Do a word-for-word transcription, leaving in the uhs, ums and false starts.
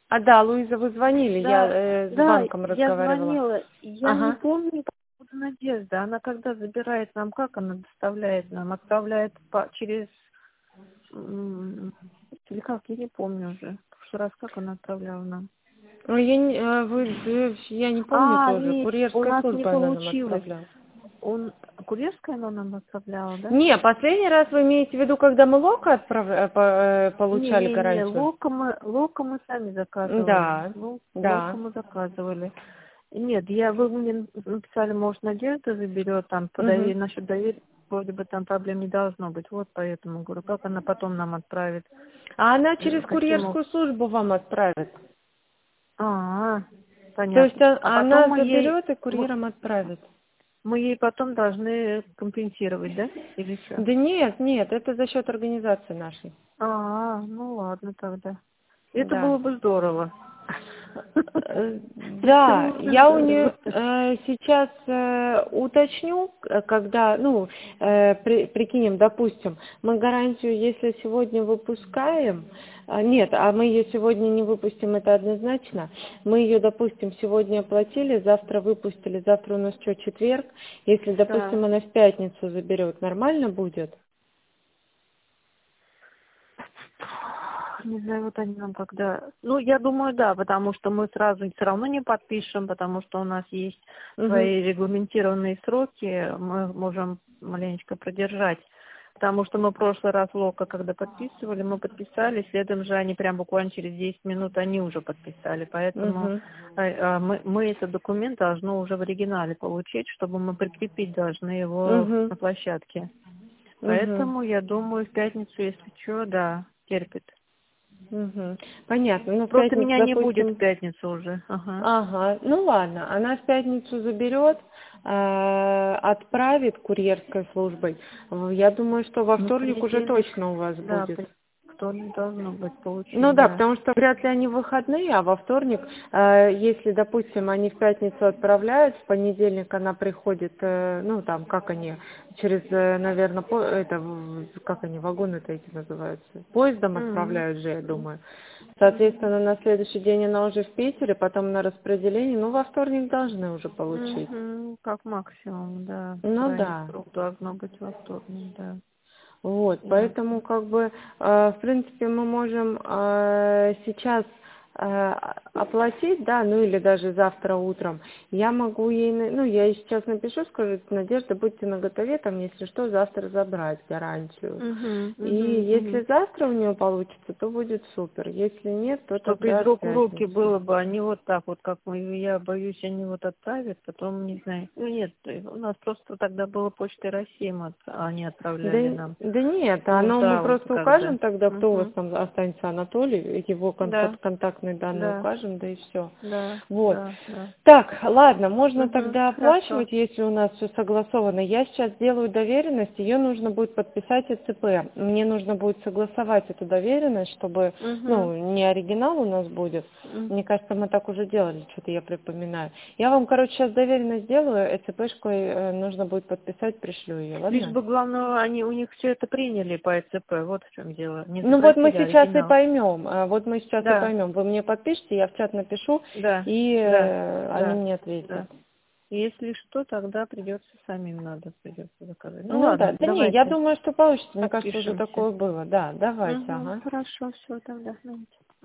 А, да, Луиза, вы звонили, я Да, э, с да, банком я разговаривала. звонила, я не Ага. помню по поводу Надежды. Она когда забирает нам, как она доставляет нам? Отправляет по, через... м, Или как, я не помню уже. В прошлый раз как она отправляла нам? Ну, я не, э, вы, э, я не помню А, тоже. нет, у Курьерская нас не служба она нам получилось. отправляла. Он, курьерская она нам отправляла, да? Не, последний раз вы имеете в виду, когда мы лока отправ... э, по- э, получали Не-не-не, гарантию? лока мы, лока мы сами заказывали. Да, Ло- Лока да. мы заказывали. Нет, я, вы мне написали, может, Надежда заберет, там, по Угу. доверию, насчет доверия, вроде бы там проблем не должно быть. Вот поэтому говорю, как она потом нам отправит? А она М, через Каким об- курьерскую службу вам отправит. А, То есть понятно. а- А потом она мы ей, заберет и мы, курьером отправит. мы ей потом должны компенсировать, да? Или что? Да нет, нет, это за счет организации нашей. А, ну ладно тогда. Это Да. было бы здорово. Э, Это Да, было бы я у нее здорово. э, сейчас э, уточню, к- когда, ну, э, при- прикинем, допустим, мы гарантию, если сегодня выпускаем, а, нет, а мы ее сегодня не выпустим, это однозначно. Мы ее, допустим, сегодня оплатили, завтра выпустили, завтра у нас что, четверг. Если, Да. допустим, она в пятницу заберет, нормально будет? Не знаю, вот они нам когда... Ну, я думаю, да, потому что мы сразу все равно не подпишем, потому что у нас есть Угу, свои регламентированные сроки, мы можем маленечко продержать. Потому что мы в прошлый раз Лока, когда подписывали, мы подписали, следом же они прям буквально через десять минут они уже подписали. Поэтому угу, э, э, мы, мы этот документ должны уже в оригинале получить, чтобы мы прикрепить должны его угу, на площадке. угу. Поэтому я думаю, в пятницу, если что, да, терпит. Угу. Понятно. Ну, в Просто пятницу, меня не будет в допустим, пятницу уже. Ага. ага, ну ладно, она в пятницу заберет, э, отправит курьерской службой. В- Я думаю, что во Ну, вторник уже понедельник, точно у вас да, будет. пон- кто не должно быть Ну получить, да, да. потому что вряд ли они в выходные, а во вторник, э, если, допустим, они в пятницу отправляют, в понедельник она приходит, э, ну там, как они, через, наверное, по, это, в- как они, вагоны-то эти называются, поездом М, отправляют же, я думаю. Соответственно, на следующий день она уже в Питере, потом на распределение, ну во вторник должны уже получить. мгм, как максимум, да. Ну Крайний да. срок должно быть во вторник, да. Вот, поэтому Ясно. как бы, э, в принципе, мы можем э, сейчас э, оплатить, да, ну или даже завтра утром. Я могу ей, на- ну я ей сейчас напишу, скажу: Надежда, будьте наготове, там, если что, завтра забрать гарантию. Угу, И угу, если угу. завтра у нее получится, то будет супер. Если нет, то Чтобы тогда из в рук в руки пятницу. было бы, а не вот так вот, как мы, я боюсь, они вот отправят, потом не знаю. Ну нет, у нас просто тогда было Почтой России, мы от- они Да, отправляли нам. да нет, оно мы Нуждалась просто когда. укажем тогда, кто у вас Угу. там останется, Анатолий, его кон- Да, кон- контактные данные да, укажем, да и все. да, Вот. да, да. Так, ладно, можно Угу, тогда хорошо. оплачивать, если у нас все согласовано. Я сейчас делаю доверенность, ее нужно будет подписать ЭЦП. Мне нужно будет согласовать эту доверенность, чтобы, Угу. ну, не оригинал у нас будет. Мне кажется, мы так уже делали, что-то я припоминаю. Я вам, короче, сейчас доверенность сделаю, ЭЦПшкой э, нужно будет подписать, пришлю ее, Лишь ладно? бы главное, они у них все это приняли по ЭЦП, вот в чем дело. Не Ну вот мы запросили сейчас и оригинал. поймем, э, вот мы сейчас и Да, поймем. Вы мне подпишите, я в чат напишу, да, и да, э, они да, мне ответят. да. Если что, тогда придется самим надо придется заказать. Ну Ну да, ладно, да не, я давайте думаю, что получится. Мне кажется, уже подпишемся. такое было. Да, давайте, Угу, ага. хорошо, все тогда. Знаете.